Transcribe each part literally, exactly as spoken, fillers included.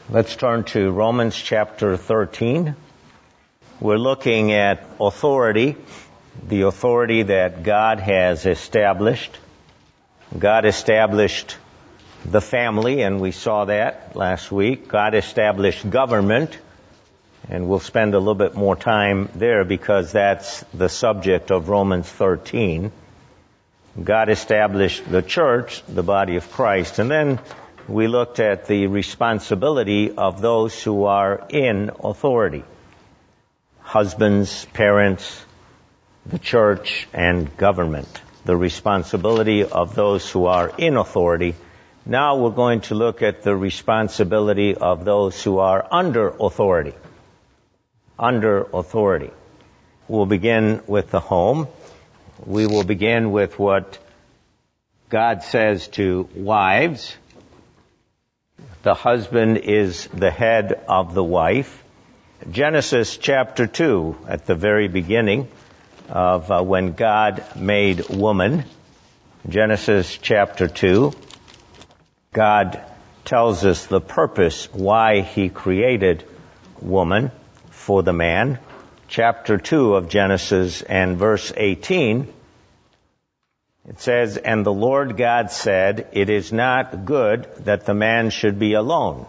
Let's turn to Romans chapter thirteen. We're looking at authority, the authority that God has established. God established the family, and we saw that last week. God established government, and we'll spend a little bit more time there because that's the subject of Romans thirteen. God established the church, the body of Christ, and then we looked at the responsibility of those who are in authority. Husbands, parents, the church, and government. The responsibility of those who are in authority. Now we're going to look at the responsibility of those who are under authority. Under authority. We'll begin with the home. We will begin with what God says to wives. The husband is the head of the wife. Genesis chapter two, at the very beginning of uh, when God made woman. Genesis chapter two, God tells us the purpose why He created woman for the man. Chapter two of Genesis and verse eighteen, it says, "And the Lord God said, it is not good that the man should be alone."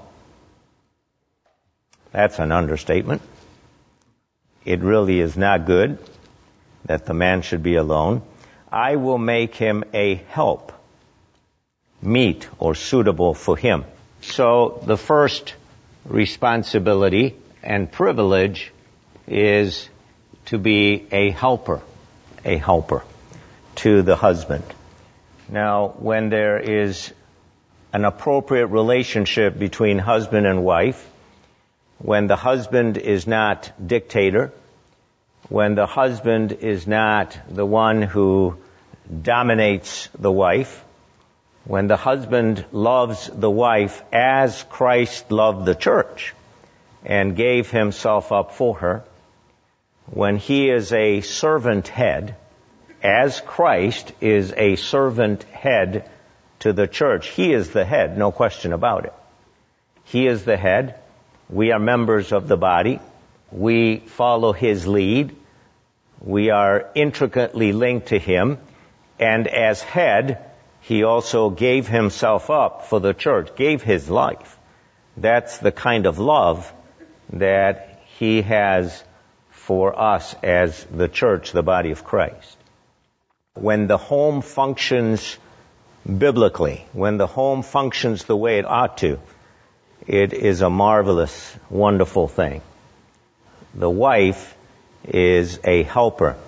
That's an understatement. It really is not good that the man should be alone. "I will make him a help, meet or suitable for him." So the first responsibility and privilege is to be a helper, a helper to the husband. Now, when there is an appropriate relationship between husband and wife, when the husband is not dictator, when the husband is not the one who dominates the wife, when the husband loves the wife as Christ loved the church and gave himself up for her, when he is a servant head, as Christ is a servant head to the church. He is the head, no question about it. He is the head. We are members of the body. We follow His lead. We are intricately linked to Him. And as head, He also gave Himself up for the church, gave His life. That's the kind of love that He has for us as the church, the body of Christ. When the home functions biblically, when the home functions the way it ought to, it is a marvelous, wonderful thing. The wife is a helper.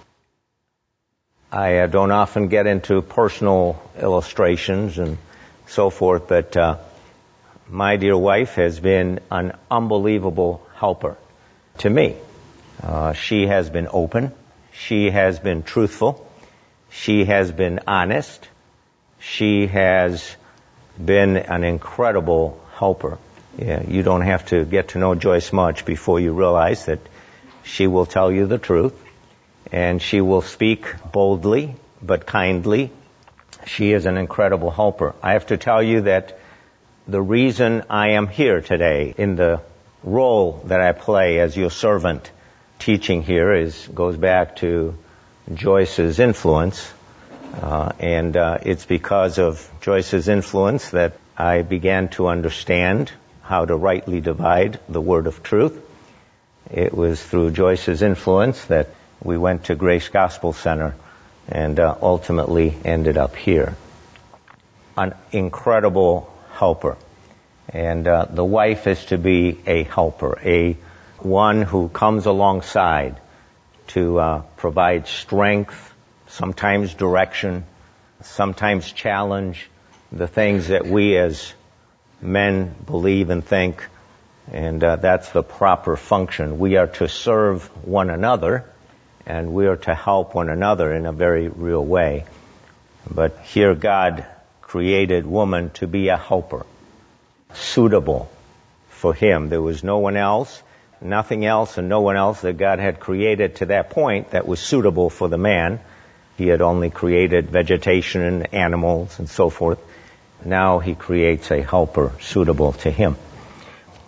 I uh, don't often get into personal illustrations and so forth, but uh, my dear wife has been an unbelievable helper to me. Uh, she has been open. She has been truthful. She has been honest. She has been an incredible helper. Yeah, you don't have to get to know Joyce much before you realize that she will tell you the truth, and she will speak boldly but kindly. She is an incredible helper. I have to tell you that the reason I am here today in the role that I play as your servant teaching here is goes back to Joyce's influence, uh, and uh, it's because of Joyce's influence that I began to understand how to rightly divide the word of truth. It was through Joyce's influence that we went to Grace Gospel Center and uh, ultimately ended up here. An incredible helper. And uh, the wife is to be a helper, a one who comes alongside to uh, provide strength, sometimes direction, sometimes challenge the things that we as men believe and think, and uh, that's the proper function. We are to serve one another, and we are to help one another in a very real way. But here God created woman to be a helper, suitable for Him. There was no one else, nothing else, and no one else that God had created to that point that was suitable for the man. He had only created vegetation and animals and so forth. Now He creates a helper suitable to Him.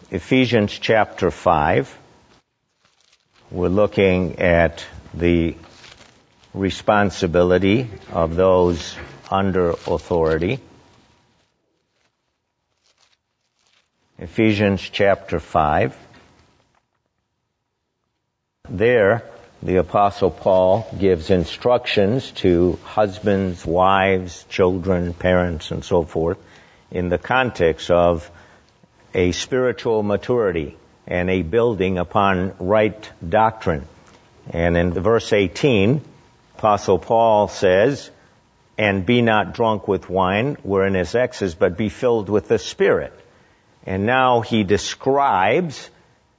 Ephesians chapter five. We're looking at the responsibility of those under authority. Ephesians chapter five. There, the Apostle Paul gives instructions to husbands, wives, children, parents, and so forth in the context of a spiritual maturity and a building upon right doctrine. And in verse eighteen, Apostle Paul says, "And be not drunk with wine, wherein is excess, but be filled with the Spirit." And now he describes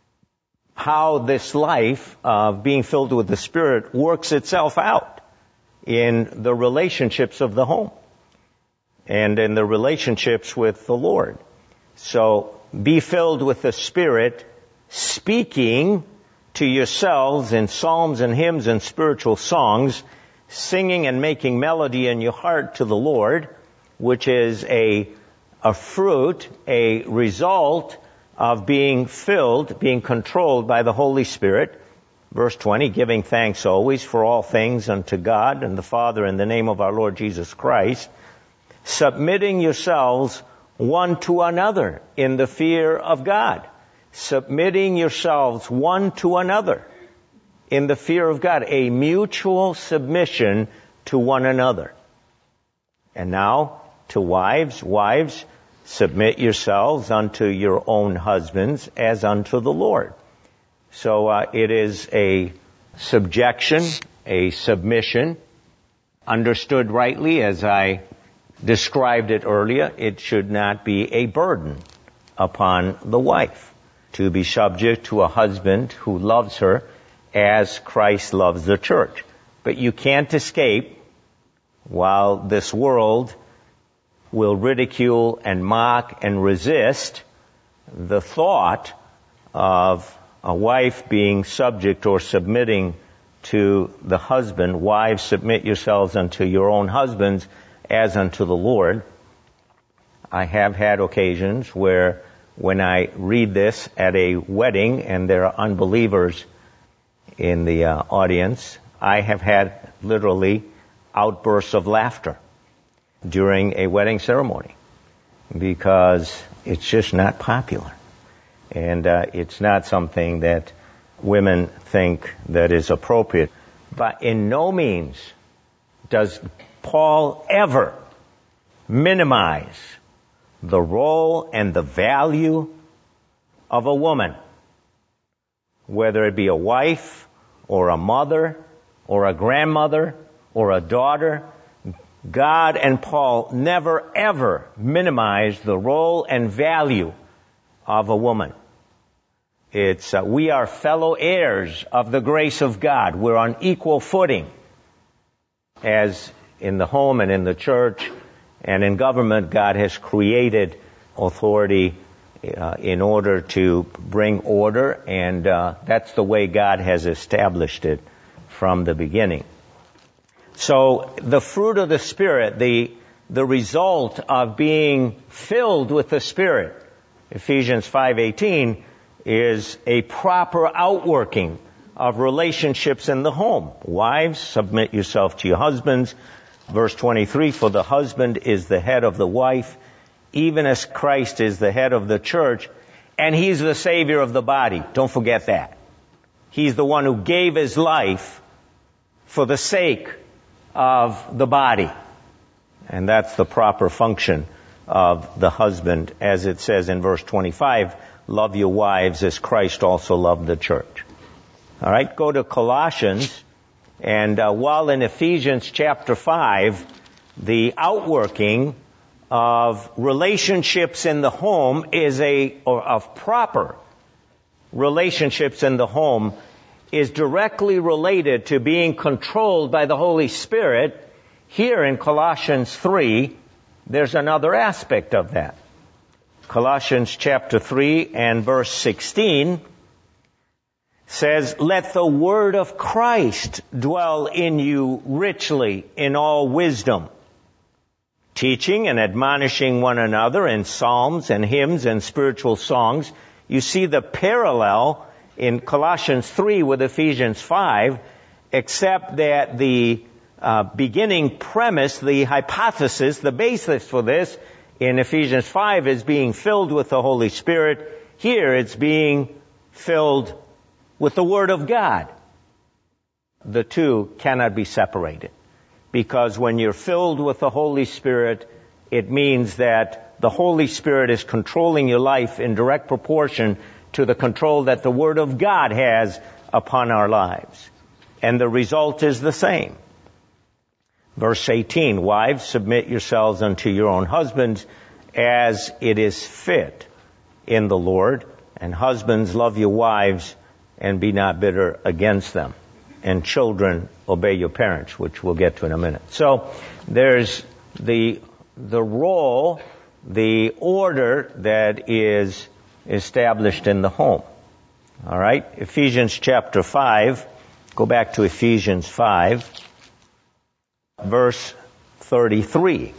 how this life of being filled with the Spirit works itself out in the relationships of the home and in the relationships with the Lord. So, be filled with the Spirit, speaking to yourselves in psalms and hymns and spiritual songs, singing and making melody in your heart to the Lord, which is a, a fruit, a result of being filled, being controlled by the Holy Spirit. Verse twenty, giving thanks always for all things unto God and the Father in the name of our Lord Jesus Christ, submitting yourselves one to another in the fear of God. Submitting yourselves one to another in the fear of God. A mutual submission to one another. And now, to wives, wives, submit yourselves unto your own husbands as unto the Lord. So uh, it is a subjection, a submission, understood rightly as I described it earlier. It should not be a burden upon the wife to be subject to a husband who loves her as Christ loves the church. But you can't escape, while this world will ridicule and mock and resist, the thought of a wife being subject or submitting to the husband. Wives, submit yourselves unto your own husbands as unto the Lord. I have had occasions where when I read this at a wedding and there are unbelievers in the uh, audience, I have had literally outbursts of laughter during a wedding ceremony because it's just not popular. And uh, it's not something that women think that is appropriate. But in no means does Paul ever minimize the role and the value of a woman, whether it be a wife or a mother or a grandmother or a daughter. God and Paul never ever minimized the role and value of a woman. It's uh, we are fellow heirs of the grace of God. We're on equal footing as in the home and in the church and in government. God has created authority uh, in order to bring order, and uh, that's the way God has established it from the beginning. So the fruit of the Spirit, the the result of being filled with the Spirit, Ephesians five eighteen, is a proper outworking of relationships in the home. Wives, submit yourself to your husbands. Verse twenty-three, for the husband is the head of the wife, even as Christ is the head of the church, and he's the Savior of the body. Don't forget that. He's the one who gave his life for the sake of the body. And that's the proper function of the husband, as it says in verse twenty-five, love your wives as Christ also loved the church. All right, go to Colossians. And uh, while in Ephesians chapter five, the outworking of relationships in the home is a, or of proper relationships in the home is directly related to being controlled by the Holy Spirit, here in Colossians three, there's another aspect of that. Colossians chapter three and verse sixteen says, let the word of Christ dwell in you richly in all wisdom, teaching and admonishing one another in psalms and hymns and spiritual songs, You see the parallel in Colossians three with Ephesians five, except that the uh, beginning premise, the hypothesis, the basis for this in Ephesians five is being filled with the Holy Spirit. Here it's being filled with the Word of God. The two cannot be separated. Because when you're filled with the Holy Spirit, it means that the Holy Spirit is controlling your life in direct proportion to the control that the Word of God has upon our lives. And the result is the same. Verse eighteen, wives, submit yourselves unto your own husbands as it is fit in the Lord. And husbands, love your wives and be not bitter against them. And children, obey your parents, which we'll get to in a minute. So there's the the role, the order that is established in the home. All right? Ephesians chapter five. Go back to Ephesians five, verse thirty-three.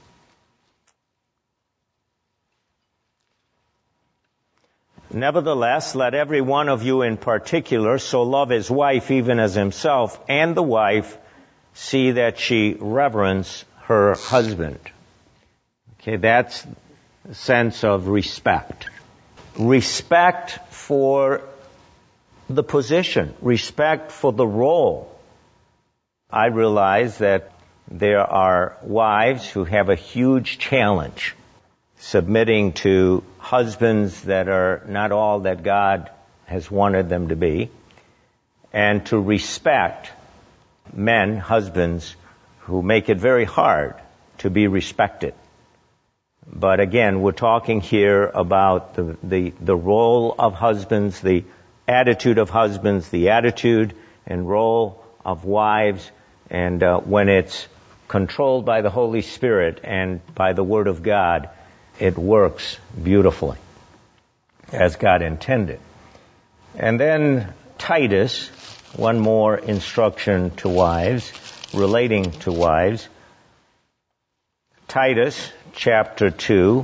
Nevertheless, let every one of you in particular so love his wife even as himself, and the wife see that she reverence her husband. Okay, that's a sense of respect. Respect for the position. Respect for the role. I realize that there are wives who have a huge challenge submitting to husbands that are not all that God has wanted them to be, and to respect men, husbands, who make it very hard to be respected. But again, we're talking here about the, the, the role of husbands, the attitude of husbands, the attitude and role of wives, and uh, when it's controlled by the Holy Spirit and by the Word of God, it works beautifully, as God intended. And then Titus, one more instruction to wives, relating to wives. Titus, chapter two.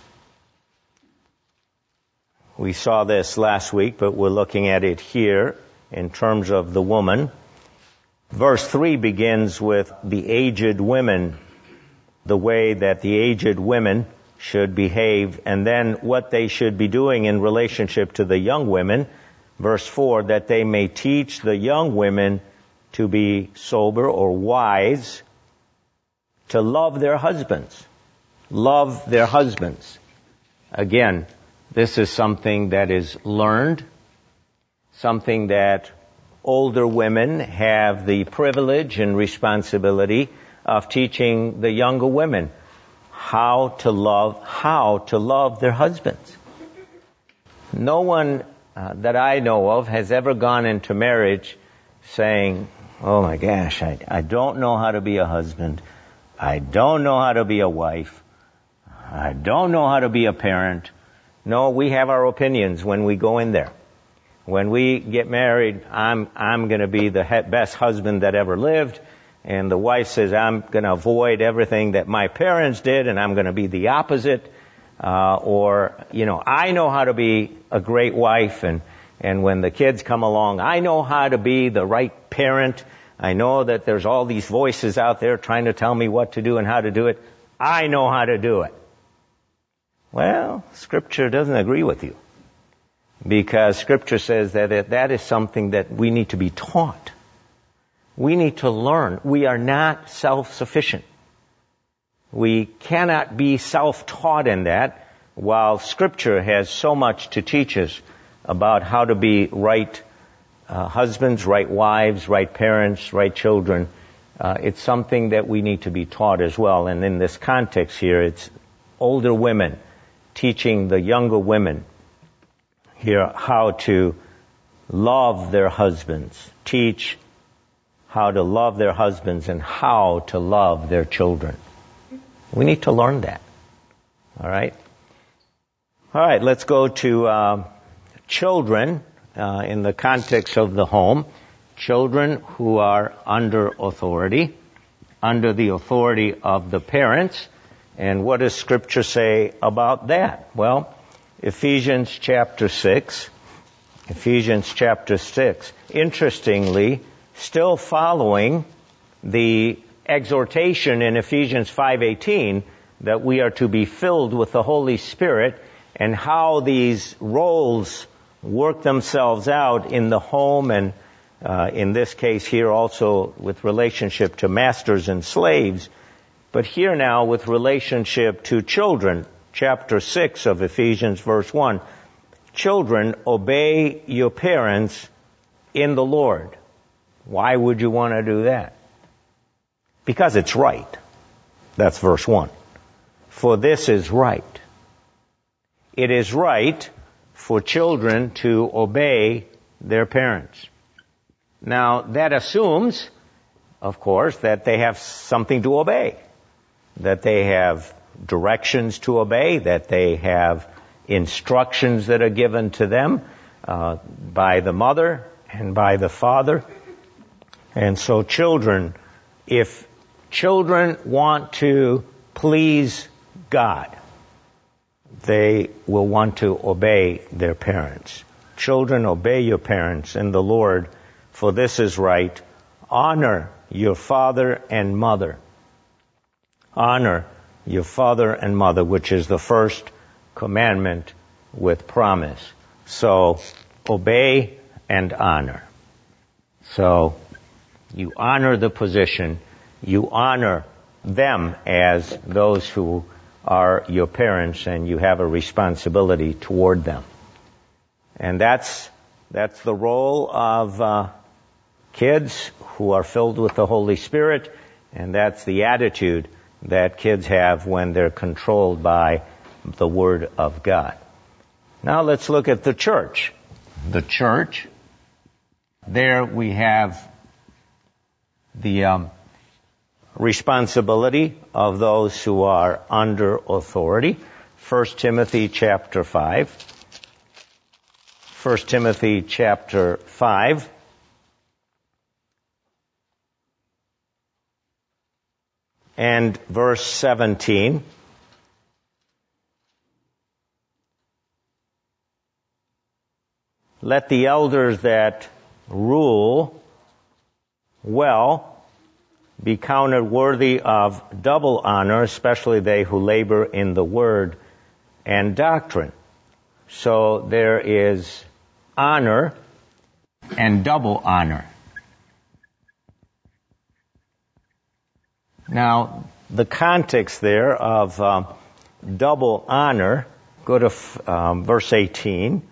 We saw this last week, but we're looking at it here in terms of the woman. Verse three begins with the aged women, the way that the aged women should behave, and then what they should be doing in relationship to the young women. Verse four, that they may teach the young women to be sober or wise, to love their husbands. Love their husbands. Again, this is something that is learned, something that older women have the privilege and responsibility of teaching the younger women how to love, how to love their husbands. No one uh, that I know of has ever gone into marriage saying, oh my gosh, I, I don't know how to be a husband. I don't know how to be a wife. I don't know how to be a parent. No, we have our opinions when we go in there. When we get married, I'm, I'm going to be the he- best husband that ever lived. And the wife says, I'm going to avoid everything that my parents did, and I'm going to be the opposite. Uh, or, you know, I know how to be a great wife, and, and when the kids come along, I know how to be the right parent. I know that there's all these voices out there trying to tell me what to do and how to do it. I know how to do it. Well, Scripture doesn't agree with you, because Scripture says that it, that is something that we need to be taught. We need to learn. We are not self-sufficient. We cannot be self-taught in that, while Scripture has so much to teach us about how to be right uh, husbands, right wives, right parents, right children. Uh, it's something that we need to be taught as well. And in this context here, it's older women teaching the younger women here how to love their husbands, teach how to love their husbands and how to love their children. We need to learn that. All right? All right, let's go to uh, children uh, in the context of the home. Children who are under authority, under the authority of the parents. And what does Scripture say about that? Well, Ephesians chapter six. Ephesians chapter six. Interestingly, still following the exhortation in Ephesians five eighteen that we are to be filled with the Holy Spirit, and how these roles work themselves out in the home, and uh, in this case here also with relationship to masters and slaves, but here now with relationship to children. Chapter six of Ephesians, verse one. Children, obey your parents in the Lord. Why would you want to do that? Because it's right. That's verse one. For this is right. It is right for children to obey their parents. Now, that assumes, of course, that they have something to obey, that they have directions to obey, that they have instructions that are given to them uh, by the mother and by the father. And so children, if children want to please God, they will want to obey their parents. Children, obey your parents in the Lord, for this is right. Honor your father and mother. Honor your father and mother, which is the first commandment with promise. So, obey and honor. So, you honor the position. You honor them as those who are your parents, and you have a responsibility toward them. And that's that's the role of uh, kids who are filled with the Holy Spirit, and that's the attitude that kids have when they're controlled by the Word of God. Now let's look at the church. The church, there we have the um, responsibility of those who are under authority. First Timothy chapter five. First Timothy chapter five. And verse seventeen. Let the elders that rule well be counted worthy of double honor, especially they who labor in the word and doctrine. So there is honor and double honor. Now, the context there of um, double honor, go to um, verse eighteen.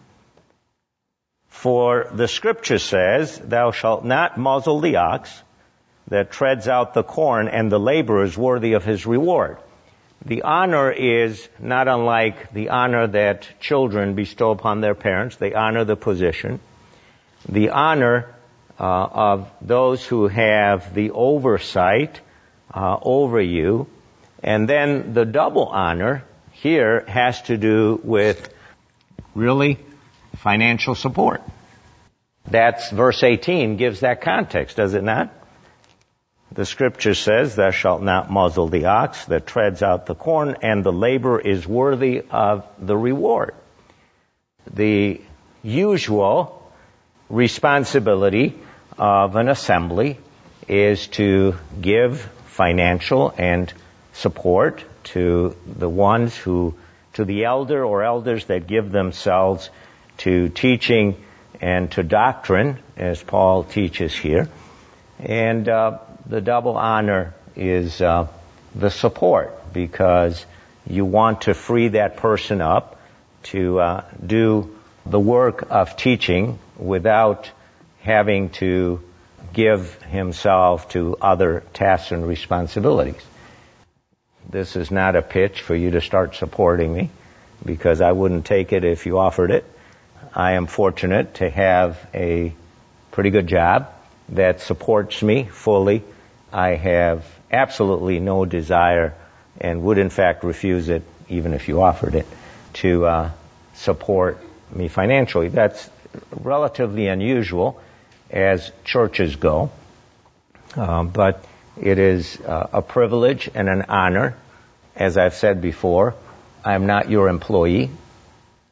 For the scripture says, thou shalt not muzzle the ox that treads out the corn, and the laborer is worthy of his reward. The honor is not unlike the honor that children bestow upon their parents. They honor the position. The honor uh, of those who have the oversight uh, over you. And then the double honor here has to do with really financial support. That's verse eighteen gives that context, does it not? The scripture says, thou shalt not muzzle the ox that treads out the corn, and the laborer is worthy of the reward. The usual responsibility of an assembly is to give financial and support to the ones who, to the elder or elders that give themselves to teaching and to doctrine, as Paul teaches here. And uh, the double honor is uh, the support, because you want to free that person up to uh, do the work of teaching without having to give himself to other tasks and responsibilities. This is not a pitch for you to start supporting me, because I wouldn't take it if you offered it. I am fortunate to have a pretty good job that supports me fully. I have absolutely no desire, and would in fact refuse it, even if you offered it, to uh, support me financially. That's relatively unusual as churches go, uh, but it is uh, a privilege and an honor. As I've said before, I'm not your employee.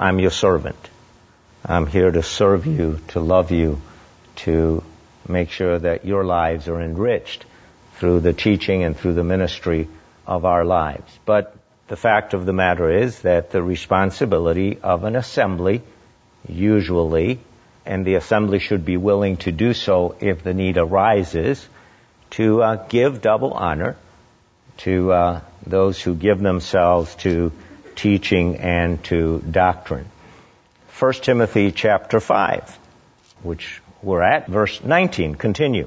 I'm your servant. I'm here to serve you, to love you, to make sure that your lives are enriched through the teaching and through the ministry of our lives. But the fact of the matter is that the responsibility of an assembly, usually, and the assembly should be willing to do so if the need arises, to uh, give double honor to uh, those who give themselves to teaching and to doctrine. First Timothy chapter five, which we're at, verse nineteen, continue.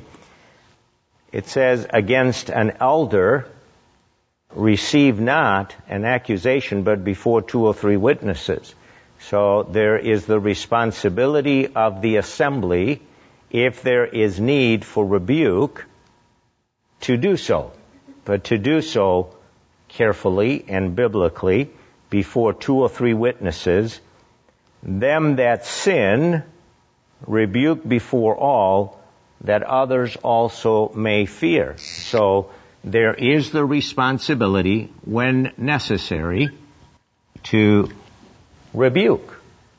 It says, against an elder, receive not an accusation, but before two or three witnesses. So there is the responsibility of the assembly, if there is need for rebuke, to do so. But to do so carefully and biblically, before two or three witnesses. Them that sin, rebuke before all, that others also may fear. So there is the responsibility, when necessary, to rebuke.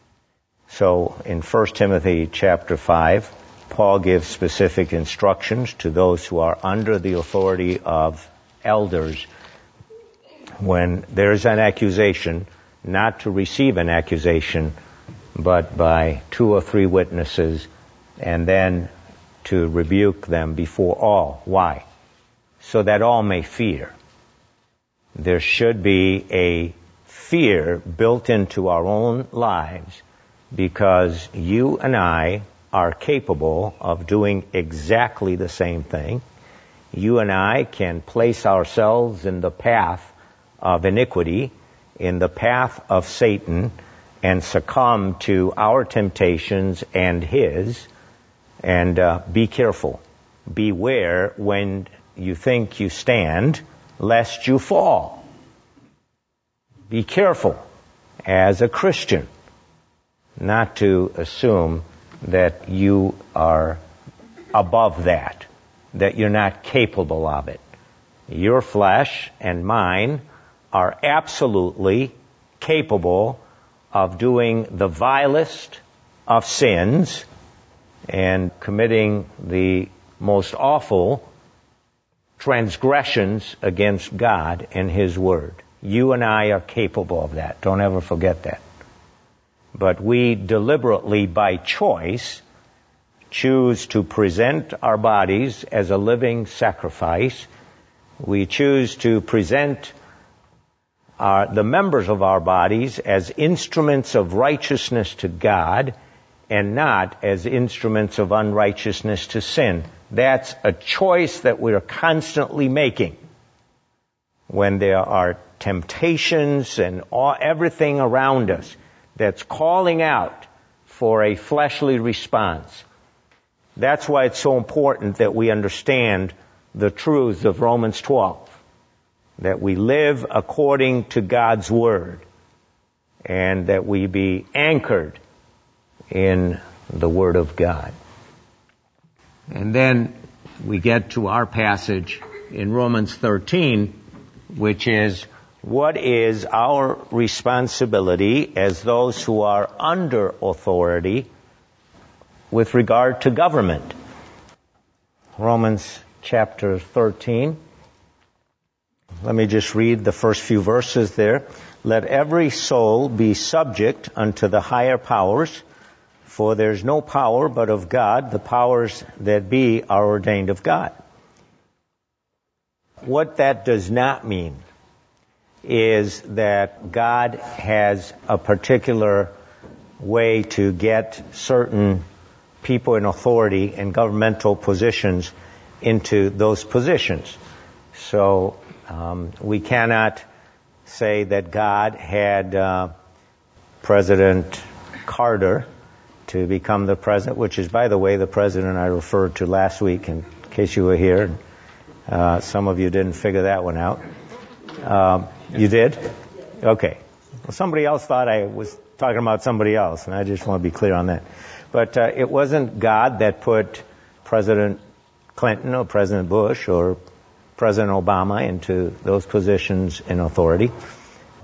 So in First Timothy chapter five, Paul gives specific instructions to those who are under the authority of elders when there is an accusation, not to receive an accusation, but by two or three witnesses, and then to rebuke them before all. Why? So that all may fear. There should be a fear built into our own lives, because you and I are capable of doing exactly the same thing. You and I can place ourselves in the path of iniquity, in the path of Satan, and succumb to our temptations and his. And uh, be careful. Beware when you think you stand, lest you fall. Be careful as a Christian not to assume that you are above that, that you're not capable of it. Your flesh and mine are absolutely capable of doing the vilest of sins and committing the most awful transgressions against God and His Word. You and I are capable of that. Don't ever forget that. But we deliberately, by choice, choose to present our bodies as a living sacrifice. We choose to present our, the members of our bodies as instruments of righteousness to God, and not as instruments of unrighteousness to sin. That's a choice that we're constantly making when there are temptations and all, everything around us that's calling out for a fleshly response. That's why it's so important that we understand the truths of Romans twelve, that we live according to God's Word, and that we be anchored in the Word of God. And then we get to our passage in Romans thirteen, which is, what is our responsibility as those who are under authority with regard to government? Romans chapter thirteen. Let me just read the first few verses there. Let every soul be subject unto the higher powers, for there's no power but of God. The powers that be are ordained of God. What that does not mean is that God has a particular way to get certain people in authority and governmental positions into those positions. So um, we cannot say that God had uh, President Carter to become the president, which is, by the way, the president I referred to last week, in case you were here. Uh, some of you didn't figure that one out. Um, you did? Okay. Well, somebody else thought I was talking about somebody else, and I just want to be clear on that. But uh, it wasn't God that put President Clinton or President Bush or President Obama into those positions in authority.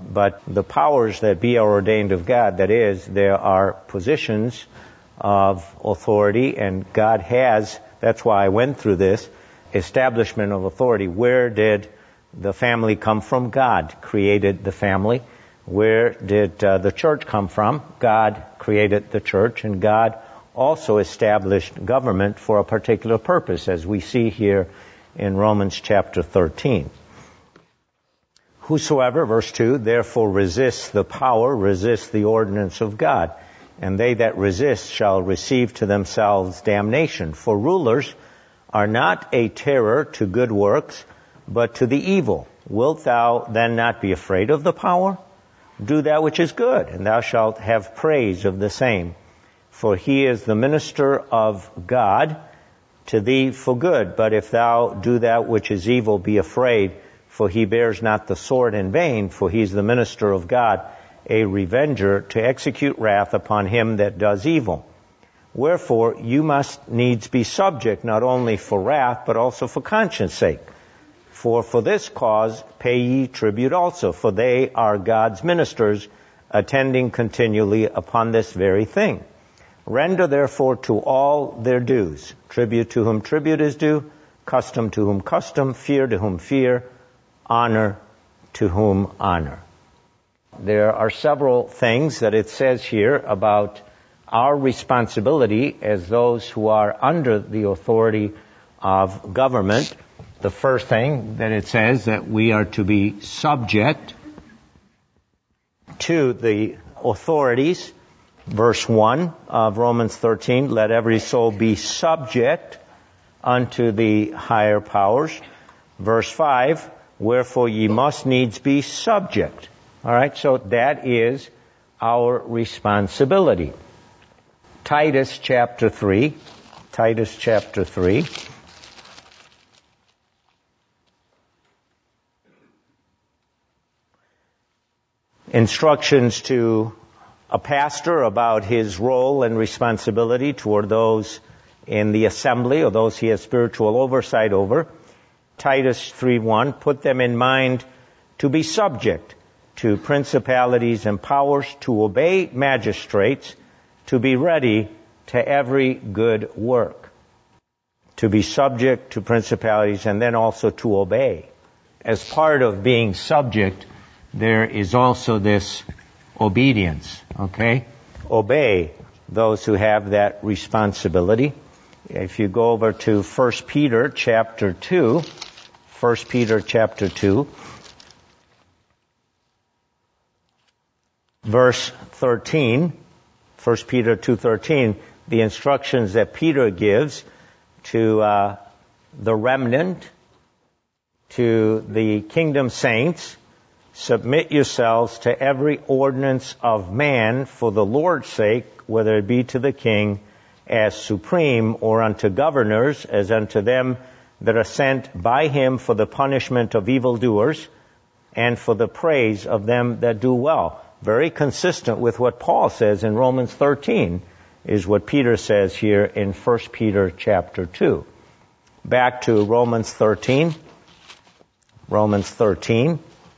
but the powers that be are ordained of God. That is, there are positions of authority, and God has, that's why I went through this, establishment of authority. Where did the family come from? God created the family. Where did uh, the church come from? God created the church, and God also established government for a particular purpose, as we see here in Romans chapter thirteen. Whosoever, verse two, therefore resists the power, resists the ordinance of God, and they that resist shall receive to themselves damnation. For rulers are not a terror to good works, but to the evil. Wilt thou then not be afraid of the power? Do that which is good, and thou shalt have praise of the same. For he is the minister of God to thee for good. But if thou do that which is evil, be afraid, for he bears not the sword in vain, for he is the minister of God, a revenger, to execute wrath upon him that does evil. Wherefore you must needs be subject, not only for wrath, but also for conscience sake. For for this cause pay ye tribute also, for they are God's ministers, attending continually upon this very thing. Render therefore to all their dues, tribute to whom tribute is due, custom to whom custom, fear to whom fear, honor to whom honor. There are several things that it says here about our responsibility as those who are under the authority of government. The first thing that it says that we are to be subject to the authorities. Verse one of Romans thirteen, let every soul be subject unto the higher powers. Verse five, wherefore ye must needs be subject. All right, so that is our responsibility. Titus chapter three, Titus chapter three. Instructions to a pastor about his role and responsibility toward those in the assembly or those he has spiritual oversight over. Titus three one, put them in mind to be subject to principalities and powers, to obey magistrates, to be ready to every good work. To be subject to principalities and then also to obey. As part of being subject, there is also this obedience, okay? Obey those who have that responsibility. If you go over to First Peter chapter two, First Peter chapter two, verse thirteen, First Peter two thirteen, the instructions that Peter gives to uh, the remnant, to the kingdom saints, submit yourselves to every ordinance of man for the Lord's sake, whether it be to the king as supreme, or unto governors as unto them that are sent by him for the punishment of evildoers and for the praise of them that do well. Very consistent with what Paul says in Romans thirteen is what Peter says here in First Peter chapter two. Back to Romans thirteen. Romans thirteen.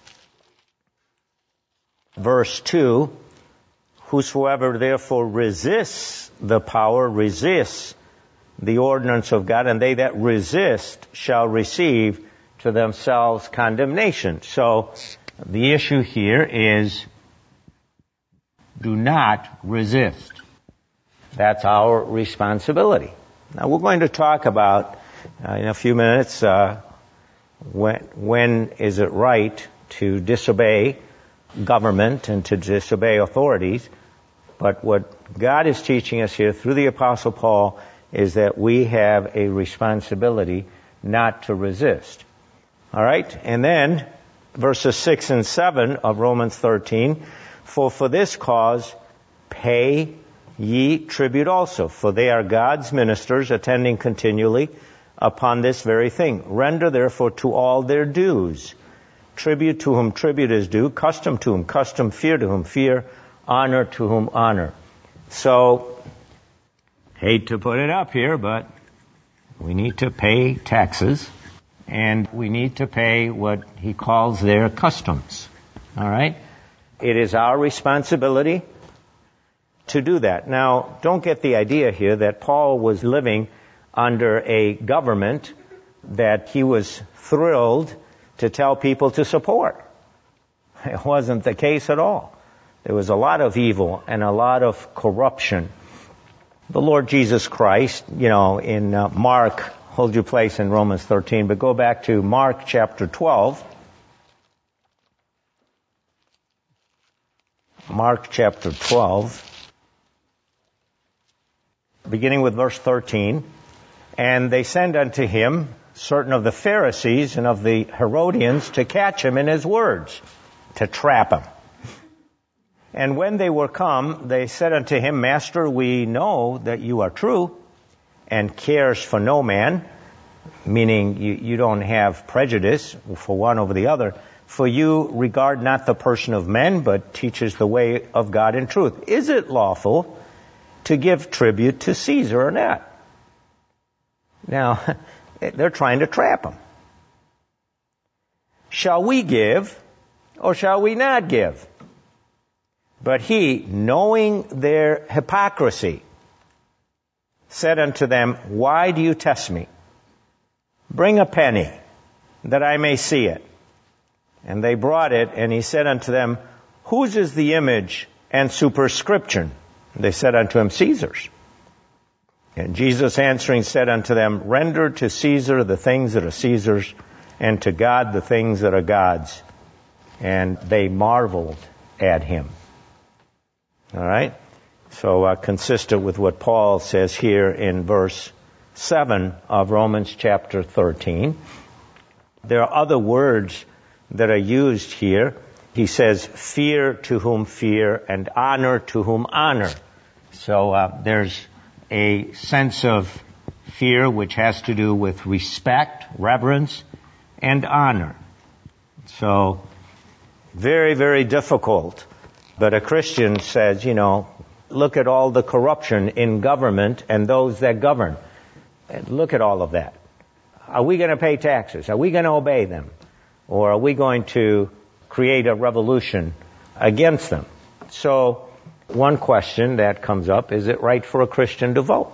Verse two, whosoever therefore resists the power, resists the ordinance of God, and they that resist shall receive to themselves condemnation. So the issue here is do not resist. That's our responsibility. Now we're going to talk about uh, in a few minutes uh, when when is it right to disobey government and to disobey authorities. But what God is teaching us here through the Apostle Paul is that we have a responsibility not to resist. All right? And then verses six and seven of Romans thirteen, for for this cause pay ye tribute also, for they are God's ministers, attending continually upon this very thing. Render therefore to all their dues. Tribute to whom tribute is due, custom to whom custom, fear to whom fear, honor to whom honor. So, hate to put it up here, but we need to pay taxes, and we need to pay what he calls their customs. All right? it is our responsibility to do that. Now, don't get the idea here that Paul was living under a government that he was thrilled to tell people to support. It wasn't the case at all. There was a lot of evil and a lot of corruption. The Lord Jesus Christ, you know, in uh, Mark, hold your place in Romans thirteen, but go back to Mark chapter twelve. Mark chapter twelve, beginning with verse thirteen. And they send unto him certain of the Pharisees and of the Herodians to catch him in his words, to trap him. And when they were come, they said unto him, Master, we know that you are true, and cares for no man, meaning you, you don't have prejudice for one over the other, for you regard not the person of men, but teaches the way of God in truth. Is it lawful to give tribute to Caesar or not? Now, they're trying to trap him. Shall we give, or shall we not give? But he, knowing their hypocrisy, said unto them, Why do you test me? Bring a penny, that I may see it. And they brought it, and he said unto them, Whose is the image and superscription? And they said unto him, Caesar's. And Jesus answering said unto them, Render to Caesar the things that are Caesar's, and to God the things that are God's. And they marveled at him. All right? So uh, consistent with what Paul says here in verse seven of Romans chapter thirteen. There are other words that are used here. He says, fear to whom fear, and honor to whom honor. So uh, there's a sense of fear which has to do with respect, reverence, and honor. So very, very difficult. But a Christian says, you know, look at all the corruption in government and those that govern. And look at all of that. Are we going to pay taxes? Are we going to obey them? Or are we going to create a revolution against them? So one question that comes up, is it right for a Christian to vote?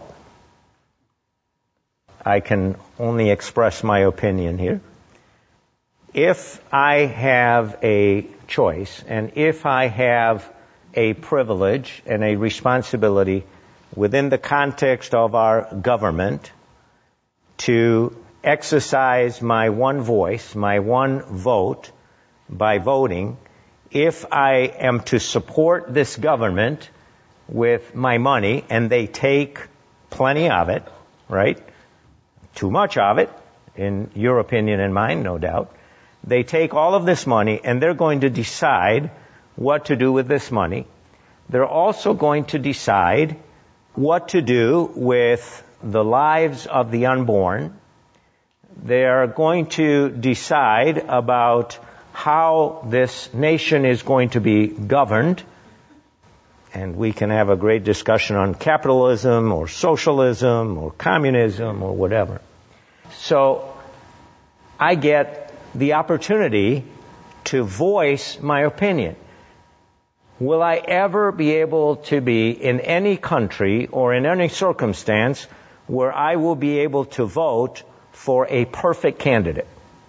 I can only express my opinion here. If I have a choice, and if I have a privilege and a responsibility within the context of our government to exercise my one voice, my one vote by voting, if I am to support this government with my money, and they take plenty of it, right? Too much of it, in your opinion and mine, no doubt. They take all of this money, and they're going to decide what to do with this money. They're also going to decide what to do with the lives of the unborn. They are going to decide about how this nation is going to be governed. And we can have a great discussion on capitalism or socialism or communism or whatever. So I get the opportunity to voice my opinion. Will I ever be able to be in any country or in any circumstance where I will be able to vote for a perfect candidate?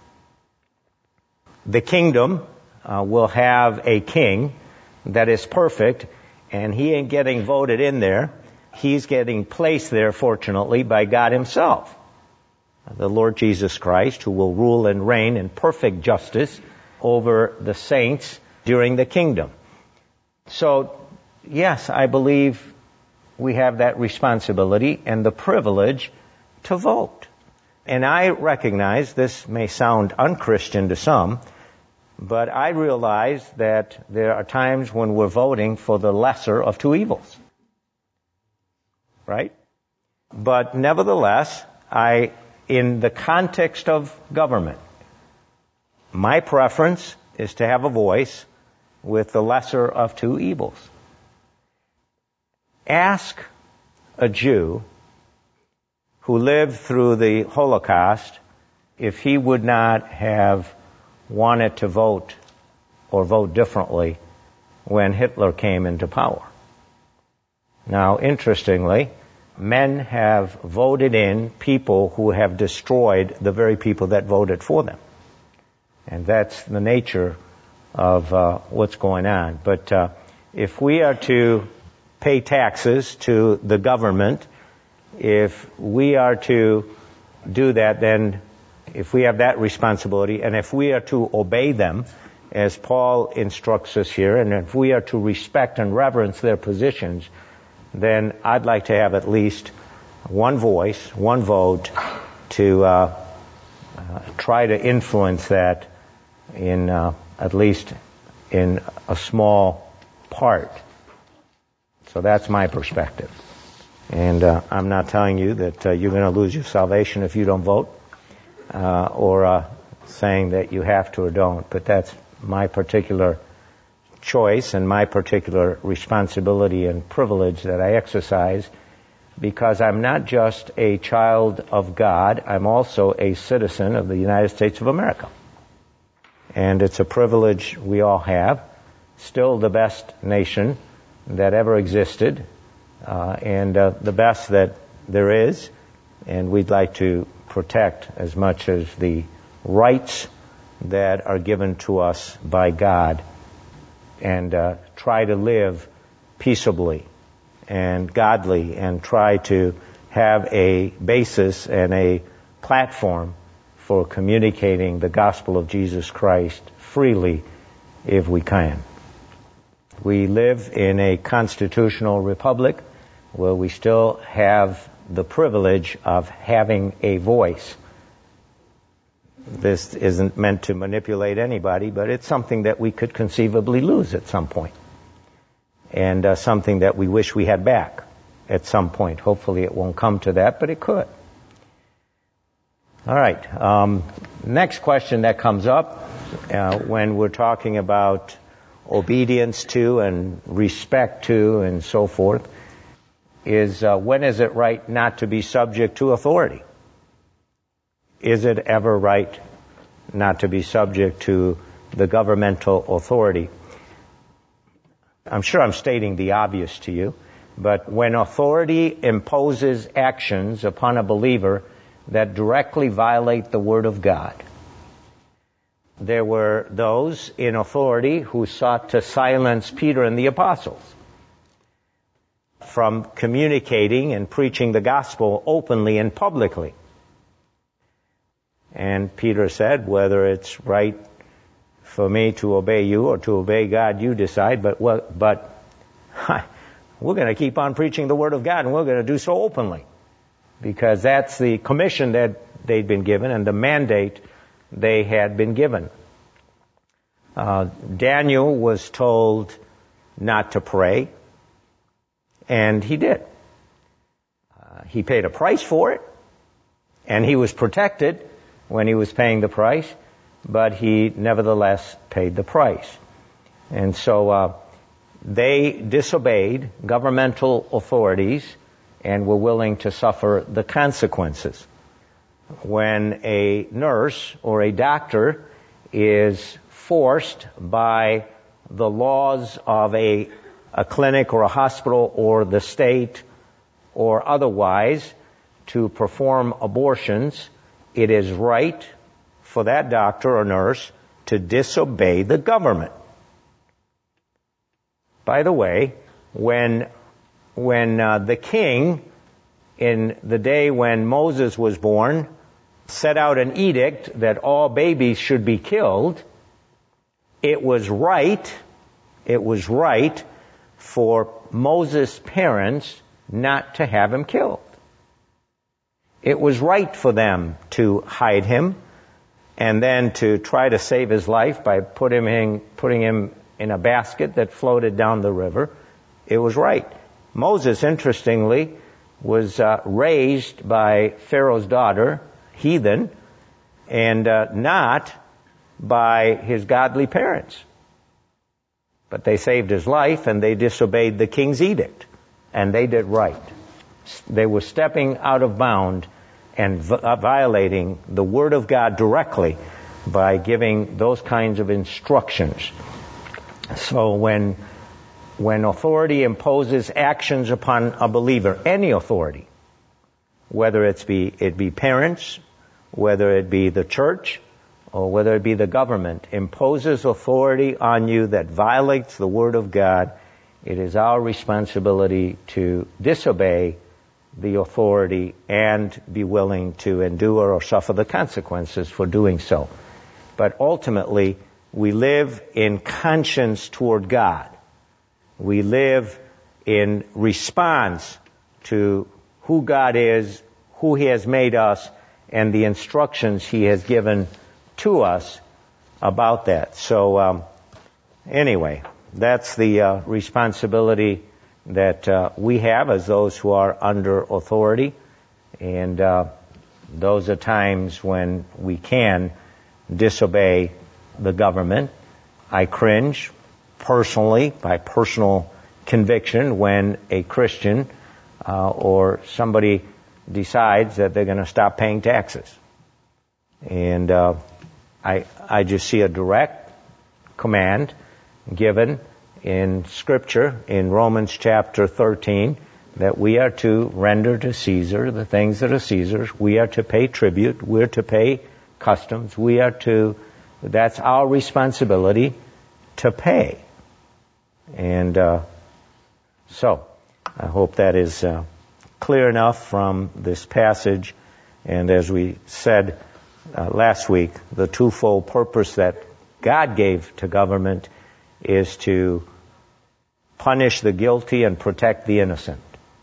The kingdom uh, will have a king that is perfect, and he ain't getting voted in there. He's getting placed there, fortunately, by God himself. The Lord Jesus Christ, who will rule and reign in perfect justice over the saints during the kingdom. So, yes, I believe we have that responsibility and the privilege to vote. And I recognize this may sound unchristian to some, but I realize that there are times when we're voting for the lesser of two evils. Right? But nevertheless, I, in the context of government, my preference is to have a voice with the lesser of two evils. Ask a Jew who lived through the Holocaust if he would not have wanted to vote or vote differently when Hitler came into power. Now, interestingly, men have voted in people who have destroyed the very people that voted for them. And that's the nature of uh, what's going on. But uh, if we are to pay taxes to the government, if we are to do that, then if we have that responsibility, and if we are to obey them, as Paul instructs us here, and if we are to respect and reverence their positions, then I'd like to have at least one voice, one vote to uh, uh, try to influence that in uh, at least in a small part. So that's my perspective. And uh, I'm not telling you that uh, you're going to lose your salvation if you don't vote, uh, or uh, saying that you have to or don't, but that's my particular choice and my particular responsibility and privilege that I exercise, because I'm not just a child of God, I'm also a citizen of the United States of America. And it's a privilege we all have. Still the best nation that ever existed, uh, and uh, the best that there is, and we'd like to protect as much as the rights that are given to us by God, and uh, try to live peaceably and godly, and try to have a basis and a platform for communicating the gospel of Jesus Christ freely if we can. We live in a constitutional republic where we still have the privilege of having a voice. This isn't meant to manipulate anybody, but it's something that we could conceivably lose at some point. And uh, something that we wish we had back at some point. Hopefully it won't come to that, but it could. All right. Um, next question that comes up uh, when we're talking about obedience to and respect to and so forth is uh, when is it right not to be subject to authority? Is it ever right not to be subject to the governmental authority? I'm sure I'm stating the obvious to you, but when authority imposes actions upon a believer that directly violate the Word of God, there were those in authority who sought to silence Peter and the apostles from communicating and preaching the gospel openly and publicly. And Peter said, whether it's right for me to obey you or to obey God, you decide, but what, but we're going to keep on preaching the Word of God, and we're going to do so openly, because that's the commission that they'd been given and the mandate they had been given. Uh, Daniel was told not to pray, and he did. Uh, he paid a price for it, and he was protected when he was paying the price, but he nevertheless paid the price. And so uh, they disobeyed governmental authorities and were willing to suffer the consequences. When a nurse or a doctor is forced by the laws of a, a clinic or a hospital or the state or otherwise to perform abortions, it is right for that doctor or nurse to disobey the government. By the way, when when uh, the king, in the day when Moses was born, set out an edict that all babies should be killed, it was right, it was right for Moses' parents not to have him killed. It was right for them to hide him and then to try to save his life by put him in, putting him in a basket that floated down the river. It was right. Moses, interestingly, was uh, raised by Pharaoh's daughter, heathen, and uh, not by his godly parents. But they saved his life, and they disobeyed the king's edict, and they did right. They were stepping out of bound and violating the Word of God directly by giving those kinds of instructions. So when when authority imposes actions upon a believer, any authority, whether it's be, it be parents, whether it be the church, or whether it be the government, imposes authority on you that violates the Word of God, it is our responsibility to disobey the authority and be willing to endure or suffer the consequences for doing so. But ultimately, we live in conscience toward God. We live in response to who God is, who He has made us, and the instructions He has given to us about that. So, um, anyway, that's the uh, responsibility that uh, we have as those who are under authority. And uh, those are times when we can disobey the government. I cringe personally, by personal conviction, when a Christian uh, or somebody decides that they're going to stop paying taxes. And uh, I, I just see a direct command given in Scripture, in Romans chapter thirteen, that we are to render to Caesar the things that are Caesar's. We are to pay tribute. We're to pay customs. We are to, that's our responsibility to pay. And uh, so, I hope that is uh, clear enough from this passage. And as we said uh, last week, the twofold purpose that God gave to government is to punish the guilty and protect the innocent.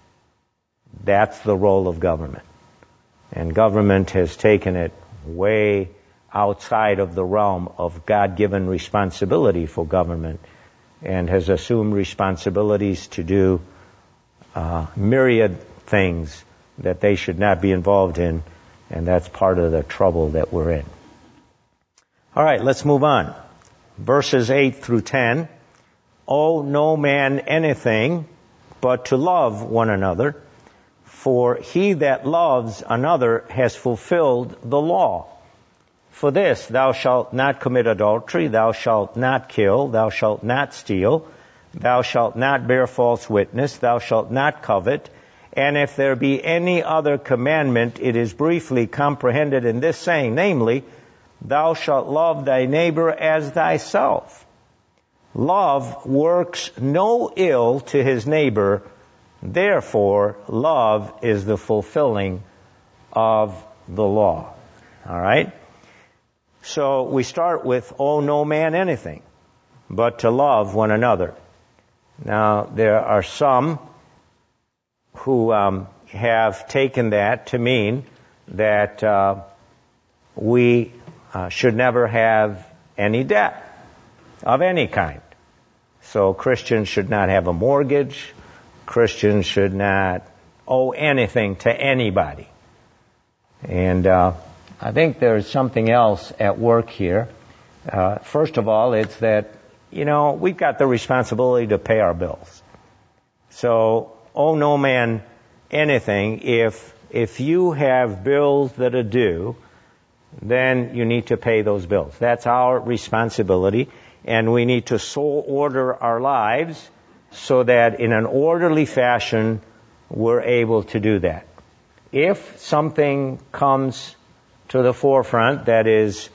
That's the role of government. And government has taken it way outside of the realm of God-given responsibility for government and has assumed responsibilities to do uh, myriad things that they should not be involved in, and that's part of the trouble that we're in. All right, let's move on. Verses eight through ten. Owe no man anything but to love one another, for he that loves another has fulfilled the law. For this, thou shalt not commit adultery, thou shalt not kill, thou shalt not steal, thou shalt not bear false witness, thou shalt not covet. And if there be any other commandment, it is briefly comprehended in this saying, namely, thou shalt love thy neighbor as thyself. Love works no ill to his neighbor, therefore love is the fulfilling of the law. All right? So we start with, owe no man anything but to love one another. Now, there are some who um, have taken that to mean that uh, we uh, should never have any debt of any kind. So Christians should not have a mortgage. Christians should not owe anything to anybody. And uh, I think there's something else at work here. Uh, first of all, it's that, you know, we've got the responsibility to pay our bills. So owe no man anything. If if you have bills that are due, then you need to pay those bills. That's our responsibility. And we need to so order our lives so that in an orderly fashion we're able to do that. If something comes to the forefront that is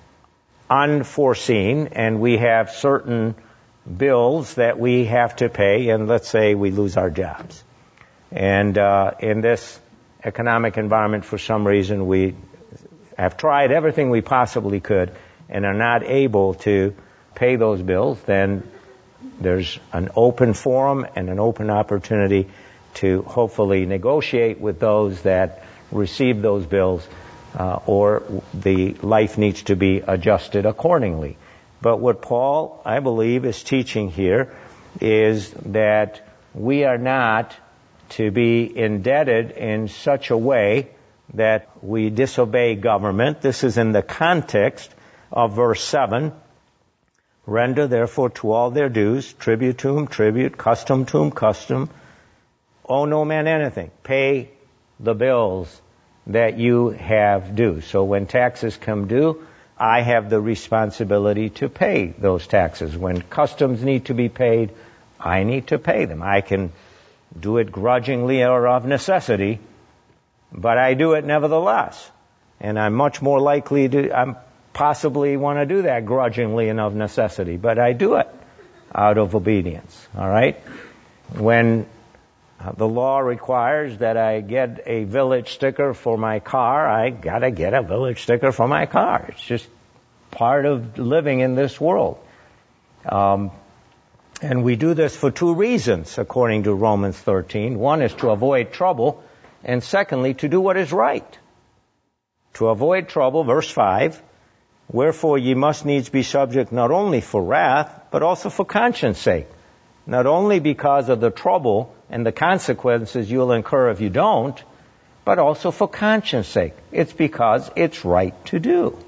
unforeseen and we have certain bills that we have to pay, and let's say we lose our jobs. And uh, in this economic environment, for some reason, we have tried everything we possibly could and are not able to pay those bills, then there's an open forum and an open opportunity to hopefully negotiate with those that receive those bills, uh, or the life needs to be adjusted accordingly. But what Paul, I believe, is teaching here is that we are not to be indebted in such a way that we disobey government. This is in the context of verse seven. Render therefore to all their dues, tribute to whom tribute, custom to whom custom. Owe no man anything. Pay the bills that you have due. So when taxes come due, I have the responsibility to pay those taxes. When customs need to be paid, I need to pay them. I can do it grudgingly or of necessity, but I do it nevertheless. And I'm much more likely to, I'm possibly want to do that grudgingly and of necessity, but I do it out of obedience. All right? When the law requires that I get a village sticker for my car, I gotta get a village sticker for my car. It's just part of living in this world. Um, and we do this for two reasons, according to Romans thirteen. One is to avoid trouble, and secondly, to do what is right. To avoid trouble, verse five, wherefore ye must needs be subject not only for wrath, but also for conscience sake. Not only because of the trouble and the consequences you'll incur if you don't, but also for conscience sake. It's because it's right to do.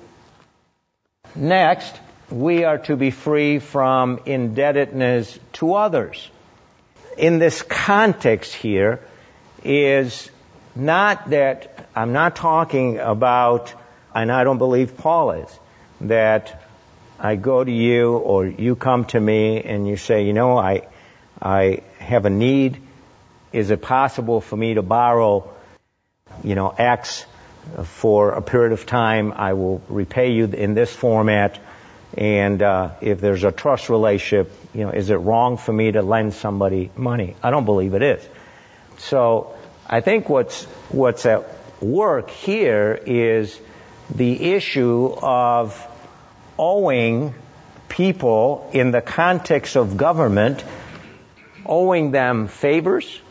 Next, we are to be free from indebtedness to others. In this context here is not that, I'm not talking about, and I don't believe Paul is, that I go to you or you come to me and you say, you know, I I have a need. Is it possible for me to borrow, you know, X for a period of time? I will repay you in this format. And uh, if there's a trust relationship, you know, is it wrong for me to lend somebody money? I don't believe it is. So I think what's what's at work here is the issue of owing people in the context of government, owing them favors.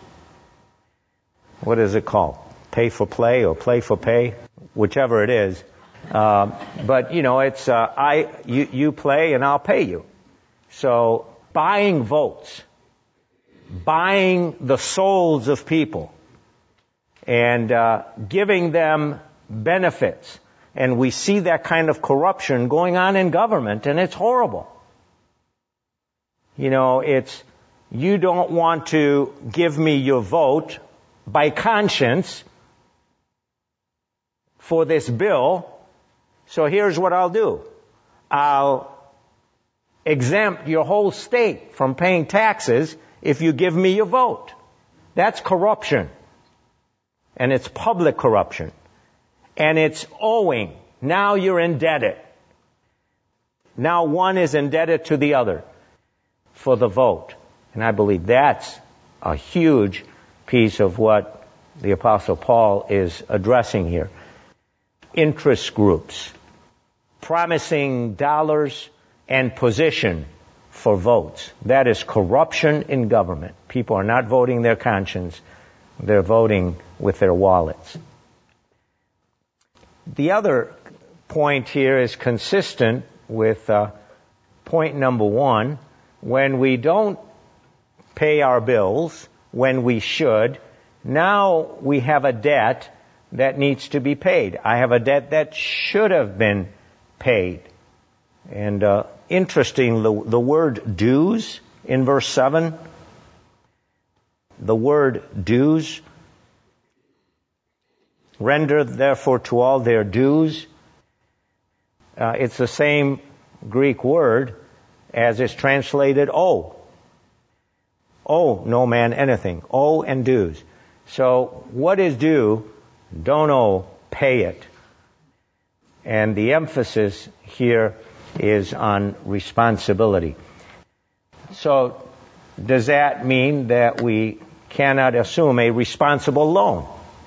What is it called? Pay for play or play for pay? Whichever it is. Uh, but, you know, it's, uh, I, you, you play and I'll pay you. So, buying votes, buying the souls of people, and, uh, giving them benefits. And we see that kind of corruption going on in government, and it's horrible. You know, it's, you don't want to give me your vote by conscience for this bill, so here's what I'll do. I'll exempt your whole state from paying taxes if you give me your vote. That's corruption. And it's public corruption. And it's owing. Now you're indebted. Now one is indebted to the other for the vote. And I believe that's a huge piece of what the Apostle Paul is addressing here. Interest groups, promising dollars and position for votes. That is corruption in government. People are not voting their conscience. They're voting with their wallets. The other point here is consistent with uh, point number one. When we don't pay our bills when we should, now we have a debt that needs to be paid. I have a debt that should have been paid. And uh, interesting, the, the word dues in verse seven, the word dues, render therefore to all their dues. Uh, it's the same Greek word as is translated owe. Owe no man anything. Owe and dues. So what is due? Don't owe, pay it. And the emphasis here is on responsibility. So does that mean that we cannot assume a responsible loan?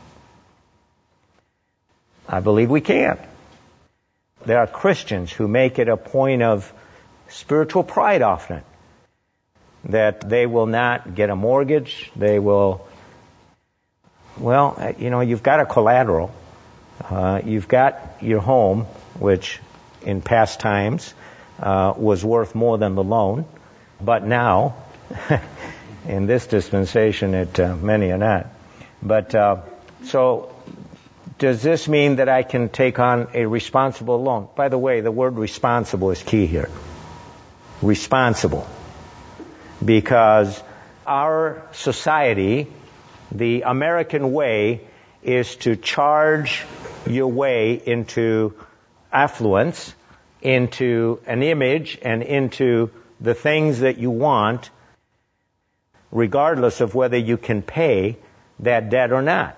I believe we can. There are Christians who make it a point of spiritual pride often that they will not get a mortgage. They will, well, you know, you've got a collateral. Uh, you've got your home, which in past times uh, was worth more than the loan. But now, in this dispensation, it uh, many are not. But uh, so does this mean that I can take on a responsible loan? By the way, the word responsible is key here. Responsible. Because our society, the American way, is to charge your way into affluence, into an image, and into the things that you want regardless of whether you can pay that debt or not.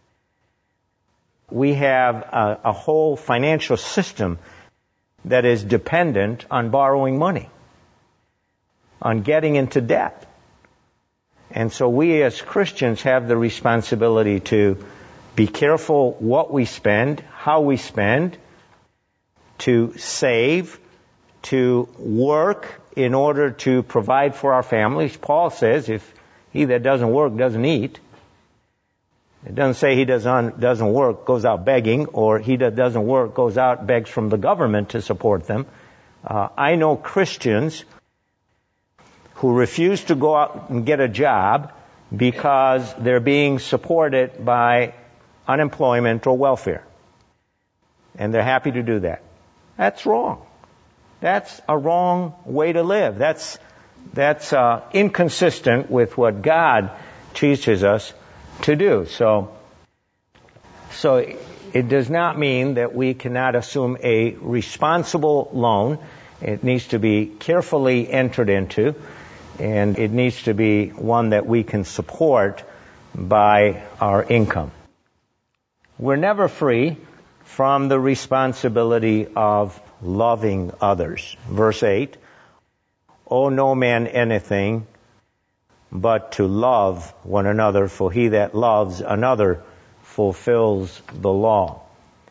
We have a, a whole financial system that is dependent on borrowing money, on getting into debt. And so we as Christians have the responsibility to be careful what we spend, how we spend, to save, to work in order to provide for our families. Paul says if he that doesn't work doesn't eat. It doesn't say he doesn't, doesn't work, goes out begging, or he that doesn't work goes out, begs from the government to support them. Uh, I know Christians who refuse to go out and get a job because they're being supported by unemployment or welfare. And they're happy to do that. That's wrong. That's a wrong way to live. That's, that's uh, inconsistent with what God teaches us to do. So, so it does not mean that we cannot assume a responsible loan. It needs to be carefully entered into, and it needs to be one that we can support by our income. We're never free from the responsibility of loving others. Verse eight, owe no man anything but to love one another, for he that loves another fulfills the law.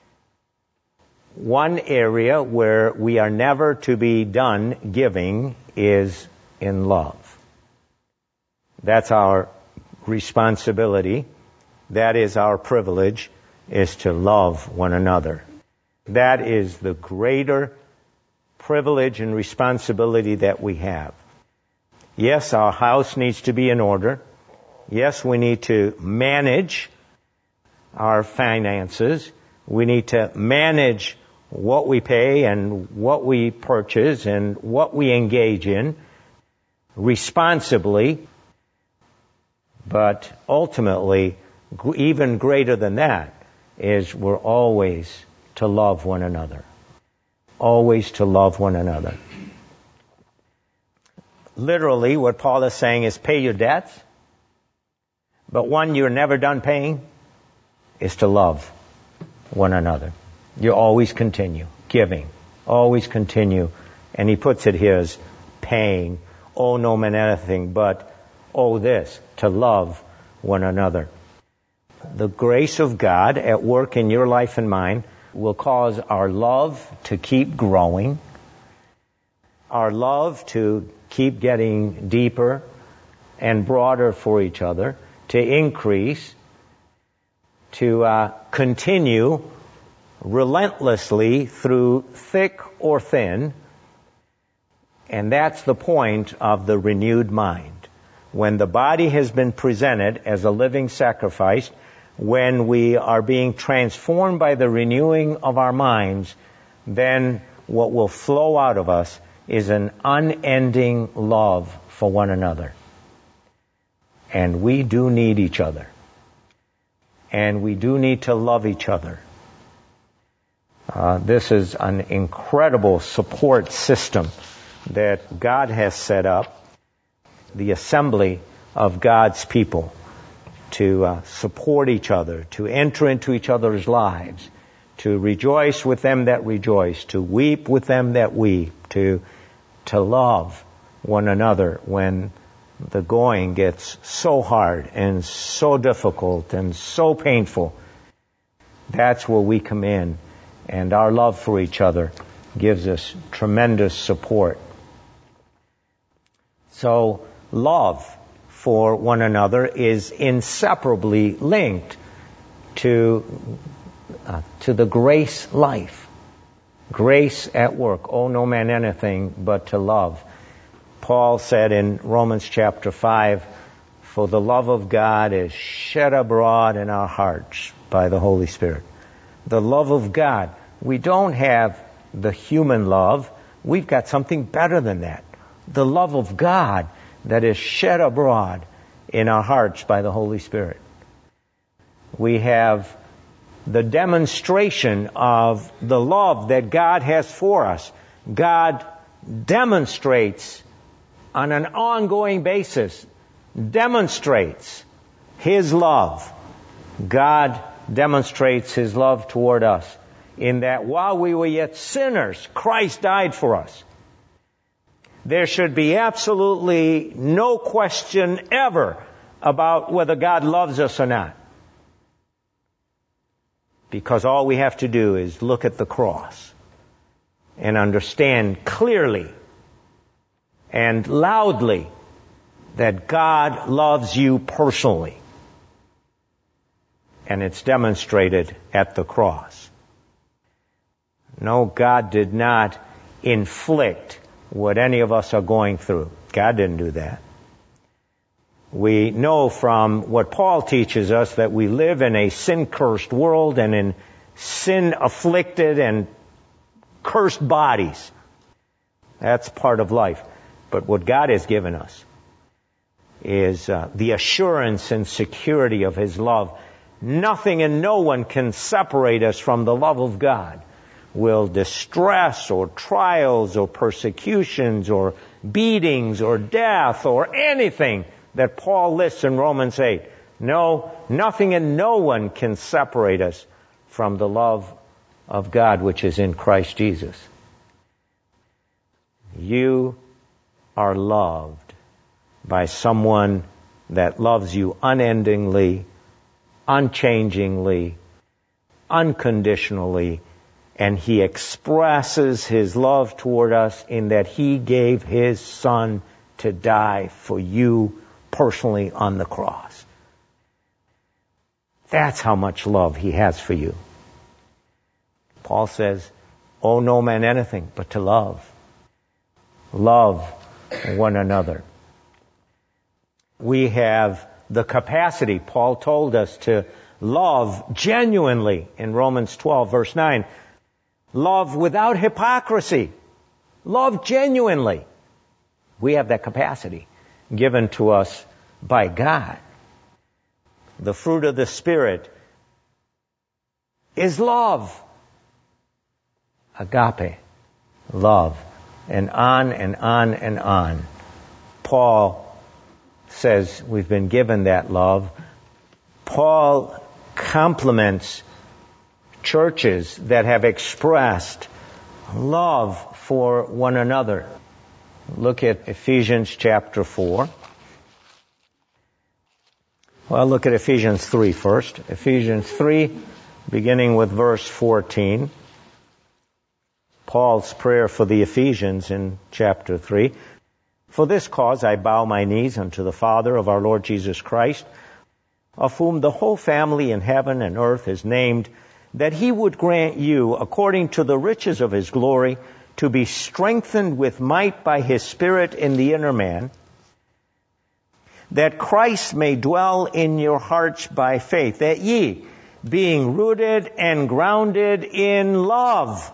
One area where we are never to be done giving is in love. That's our responsibility. That is our privilege, is to love one another. That is the greater privilege and responsibility that we have. Yes, our house needs to be in order. Yes, we need to manage our finances. We need to manage what we pay and what we purchase and what we engage in responsibly. But ultimately, even greater than that, is we're always to love one another. Always to love one another. Literally, what Paul is saying is pay your debts, but one you're never done paying is to love one another. You always continue giving, always continue. And he puts it here as paying. Owe no man anything, but owe this, to love one another. The grace of God at work in your life and mine will cause our love to keep growing, our love to keep getting deeper and broader for each other, to increase, to uh, continue relentlessly through thick or thin. And that's the point of the renewed mind. When the body has been presented as a living sacrifice, when we are being transformed by the renewing of our minds, then what will flow out of us is an unending love for one another. And we do need each other. And we do need to love each other. Uh, this is an incredible support system that God has set up, the assembly of God's people, to uh, support each other, to enter into each other's lives, to rejoice with them that rejoice, to weep with them that weep, to to love one another when the going gets so hard and so difficult and so painful. That's where we come in, and our love for each other gives us tremendous support. So love for one another is inseparably linked to uh, to the grace life. Grace at work. Owe no man anything but to love. Paul said in Romans chapter five, for the love of God is shed abroad in our hearts by the Holy Spirit. The love of God. We don't have the human love. We've got something better than that. The love of God that is shed abroad in our hearts by the Holy Spirit. We have the demonstration of the love that God has for us. God demonstrates on an ongoing basis demonstrates His love. God demonstrates His love toward us in that while we were yet sinners, Christ died for us. There should be absolutely no question ever about whether God loves us or not. Because all we have to do is look at the cross and understand clearly and loudly that God loves you personally. And it's demonstrated at the cross. No, God did not inflict what any of us are going through. God didn't do that. We know from what Paul teaches us that we live in a sin-cursed world and in sin-afflicted and cursed bodies. That's part of life. But what God has given us is uh, the assurance and security of His love. Nothing and no one can separate us from the love of God. Will distress or trials or persecutions or beatings or death or anything that Paul lists in Romans eight. No, nothing and no one can separate us from the love of God which is in Christ Jesus. You are loved by someone that loves you unendingly, unchangingly, unconditionally, and He expresses His love toward us in that He gave His Son to die for you personally on the cross. That's how much love He has for you. Paul says, owe no man anything but to love. Love one another. We have the capacity, Paul told us, to love genuinely in Romans twelve, verse nine. Love without hypocrisy. Love genuinely. We have that capacity given to us by God. The fruit of the Spirit is love. Agape. Love. And on and on and on. Paul says we've been given that love. Paul compliments churches that have expressed love for one another. Look at Ephesians chapter four. Well, look at Ephesians three first. Ephesians three, beginning with verse fourteen. Paul's prayer for the Ephesians in chapter three. For this cause I bow my knees unto the Father of our Lord Jesus Christ, of whom the whole family in heaven and earth is named, that He would grant you, according to the riches of His glory, to be strengthened with might by His Spirit in the inner man, that Christ may dwell in your hearts by faith, that ye, being rooted and grounded in love,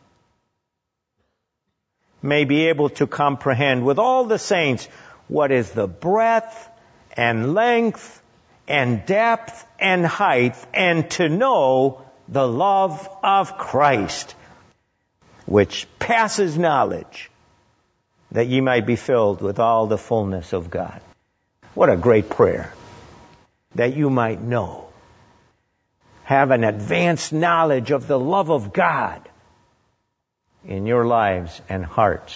may be able to comprehend with all the saints what is the breadth and length and depth and height, and to know the love of Christ, which passes knowledge, that ye might be filled with all the fullness of God. What a great prayer. That you might know, have an advanced knowledge of the love of God in your lives and hearts.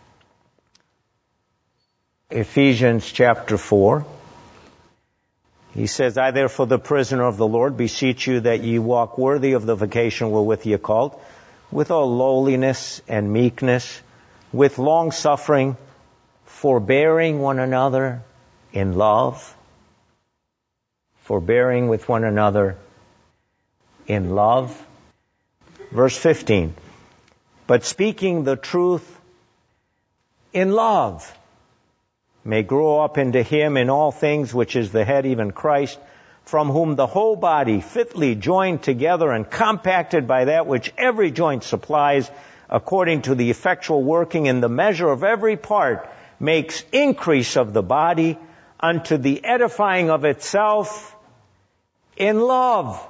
Ephesians chapter four. He says, I therefore, the prisoner of the Lord, beseech you that ye walk worthy of the vocation wherewith ye are called, with all lowliness and meekness, with long suffering, forbearing one another in love, forbearing with one another in love. Verse fifteen, but speaking the truth in love, may grow up into Him in all things, which is the head, even Christ, from whom the whole body, fitly joined together and compacted by that which every joint supplies, according to the effectual working in the measure of every part, makes increase of the body unto the edifying of itself in love.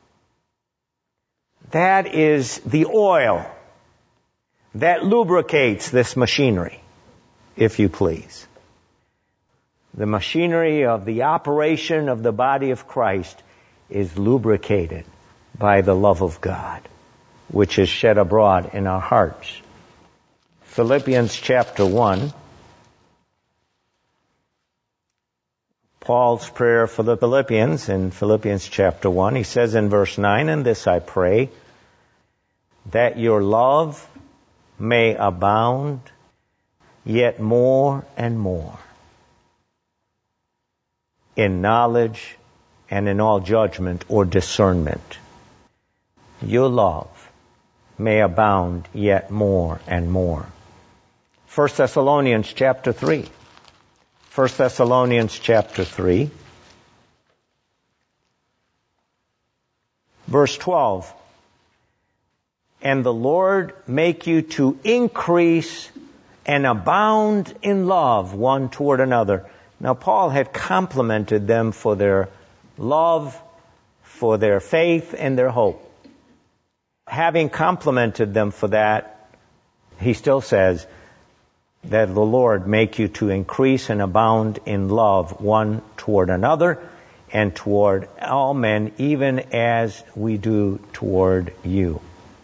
That is the oil that lubricates this machinery, if you please. The machinery of the operation of the body of Christ is lubricated by the love of God, which is shed abroad in our hearts. Philippians chapter one, Paul's prayer for the Philippians in Philippians chapter one, he says in verse nine, "And this I pray, that your love may abound yet more and more in knowledge and in all judgment or discernment. Your love may abound yet more and more." First Thessalonians chapter three. First Thessalonians chapter three. Verse twelve. "And the Lord make you to increase and abound in love one toward another." Now, Paul had complimented them for their love, for their faith, and their hope. Having complimented them for that, he still says that the Lord make you to increase and abound in love one toward another and toward all men, even as we do toward you.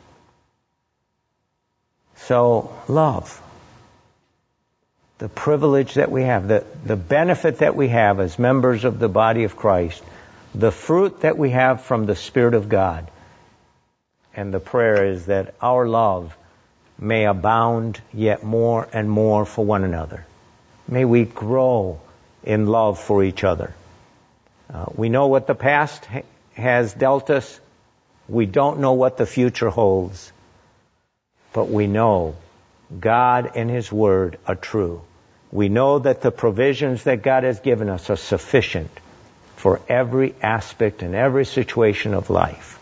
So, love. The privilege that we have, the, the benefit that we have as members of the body of Christ, the fruit that we have from the Spirit of God. And the prayer is that our love may abound yet more and more for one another. May we grow in love for each other. Uh, we know what the past ha- has dealt us. We don't know what the future holds. But we know God and His Word are true. We know that the provisions that God has given us are sufficient for every aspect and every situation of life.